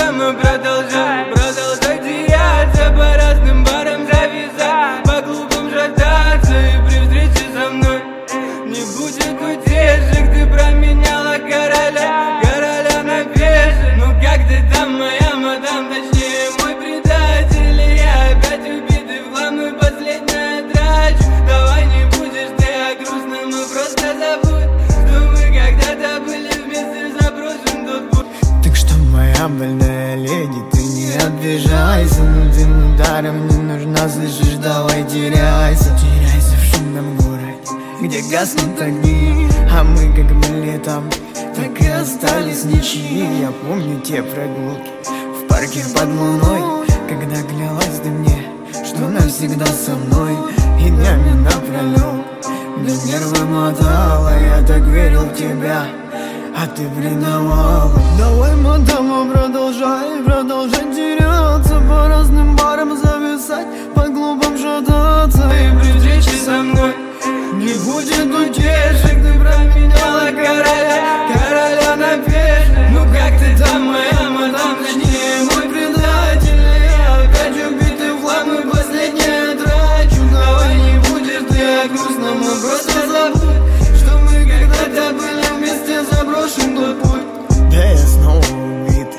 мы продолжаем теряться, по разным барам зависать, по клубам шататься и при встрече со мной не будет утешек. Ты променяла короля на пешек. Ну как ты там, моя мадам, точнее мой предатель, и я опять убитый в хлам и последняя трачу. Давай не будешь ты о грустном, но просто забудь, что мы когда-то были вместе, заброшен тот путь. Так что, моя больная леди, ты не обижайся, но ты ударом не нужна, слышишь, давай теряйся в шумном городе, где гаснут огни, а мы как были там, так и остались ничьи. Я помню те прогулки в парке под луной, когда клялась ты мне, что навсегда со мной, и днями напролет до нервы мотала. Я так верил в тебя, а ты предавала. Давай, мадама, продолжай теряться, по разным барам зависать, по клубам шататься и при встрече